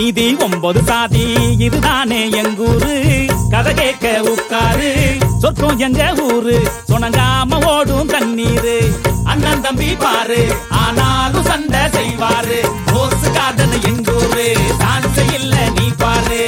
நீதி 9 சாதி இதுதானே எங்கூரு. கதை கேட்க உட்காரு சொர்க்கம் எங்க ஊரு. சொனங்காம ஓடும் தண்ணீரு. அண்ணன் தம்பி பாரு ஆனாலும் சண்டை செய்வாரு. ரோஸ் கார்டன் எங்கூரு டான்ஸ் இல்ல நீ பாரு.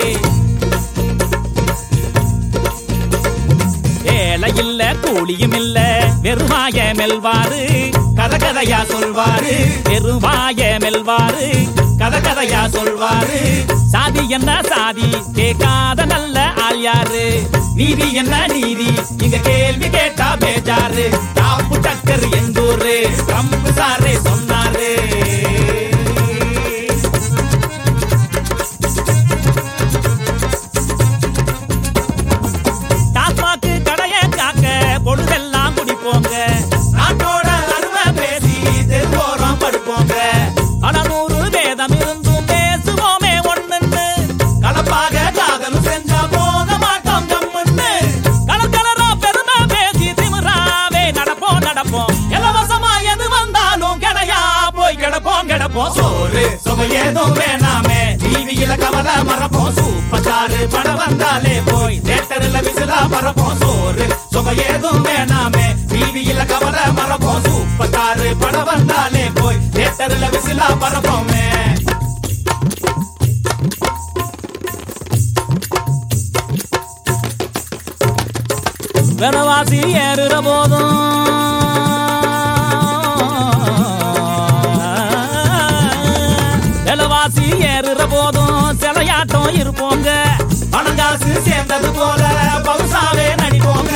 வேலை இல்ல கூலியும் இல்ல வெறுவாய மெல்வாரு. கதை கதையா சொல்வாரு வெறுவாய மெல்வாரு. கதை கதையா சொல்வாரு. சாதி என்ன சாதி கேட்காத நல்ல ஆள் யாரு. நீதி என்ன நீதி இங்க கேள்வி கேட்டா பேஜாரு. டாப்பு டக்கர் எங்கூரு ட்ரம்ப் சாரே சொன்னாரு. டாஸ்மாக்கு கடைய காக்க பொழுதெல்லாம் குடிப்போங்க. நாட்டோட அருமை பேசி தெருவோரம் படுப்போங்க. பல 100 வேதம் இருந்தும் பேசுவோமே ஒண்ணுன்னு. கலப்பாக காதல் செஞ்சா போக மாட்டோம் கம்முன்னு. கலர் கலரா பெருமை பேசி திமிராவே நடப்போம் நடப்போம். இலவசமா எது வந்தாலும் கிடையா போய் கிடப்போம் கிடப்போம். சோறு சுவை ஏதும் வேணாமே டிவியில கவலை மறப்போம். சூப்பர் ஸ்டார் படம் வந்தாலே போய் தியேட்டர்ல விசிலா பறப்போம். சோறு சுவை ஏதும் வேணாமே டிவியில கவலை மறப்போம். சூப்பர் ஸ்டார் படம் வந்தாலே போய் தியேட்டர்ல விசிலா பறப்போமே. விலைவாசி ஏறுற போதும் விலைவாசி ஏறுற போதும் சிலையாட்டம் இருப்போங்க. பணங்காசு சேர்ந்தது போல பவுசாவே நடிப்போங்க.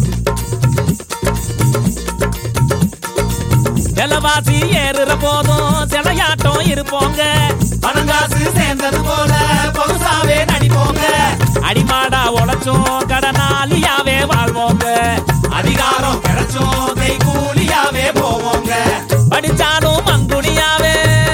விலைவாசி ஏறுற போதும் சிலையாட்டம் இருப்போங்க. பணங்காசு சேர்ந்தது போல பவுசாவே நடிப்போங்க. அடிமாடா உழைச்சோம் கடனாளியாவே வாழ்வோங்க. அதிகாரம் கிடைச்சோம் கை கூலியாவே போவோங்க. படிச்சாலும் மங்குடியாவே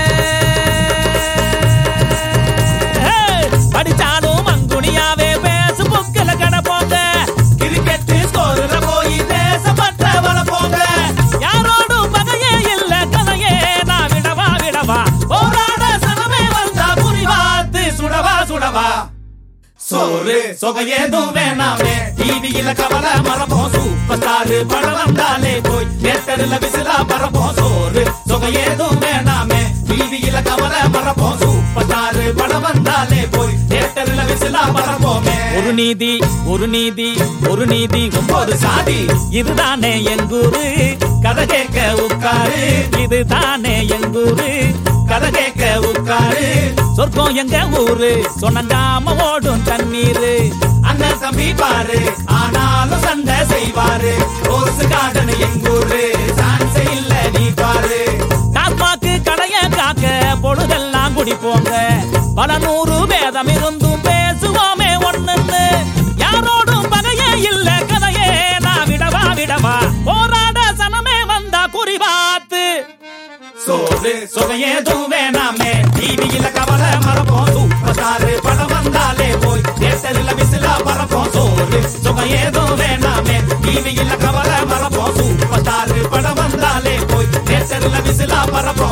படிச்சாலும் மங்குடியாவே பேஸ்புக்ல கிடப்போங்க. கிரிக்கெட் ஸ்கோர்ல போய் தேசப்பட்ட வளப்போங்க. யாரோடும் பகையே இல்ல கதையே நான் விடவா விடவா. போராட சனமே வந்தா புரிவாத்து சுடவா சுடவா. சோறு சொகையேதும் வேணாமே டிவியில கவலை மறப்போம். சூப்பர் ஸ்டார் படம் வந்தாலே போய் தியேட்டர்ல விசிலா பறப்போம். சோறு சொகையேதும் வேணாமே டிவியில கவலை மறப்போம். சூப்பர் ஸ்டார் படம் வந்தாலே போய் தியேட்டர்ல விசிலா பறப்போமே. ஒரு நீதி ஒரு நீதி ஒரு நீதி 9 சாதி இதுதானே எங்கூரு. கதை கேட்க உட்காரு இதுதானே எங்கூரு. கதை கேட்க உட்காரு சொர்க்கம் எங்க ஊரு. சொனங்காம ஓடும் தண்ணீரு. அண்ணன் தம்பி பாரு ஆனாலும் சண்டை செய்வாரு. ரோஸ் கார்டன் எங்கூரு டான்ஸ் இல்ல நீ பாரு. டாஸ்மாக்கு கடைய காக்க பொழுதெல்லாம் குடிப்போங்க. பல 100 வேதம் இருந்தும் பேசுவோமே ஒண்ணுன்னு. யாரோடும் பகையே இல்ல கதையே நான் விடவா விடவா. போராட சனமே வந்தா குறிவாத்து. சோறு சுவையேதும் வேணாமே டிவியில கவலை மறப்போம். சூப்பர் ஸ்டார் படம் வந்தாலே போய் தியேட்டர்ல விசிலா பறப்போம். சோறு சுவையேதும் வேணாமே டிவியில கவலை மறப்போம். சூப்பர் ஸ்டார் படம் வந்தாலே போய் தியேட்டர்ல விசிலா பறப்போம்.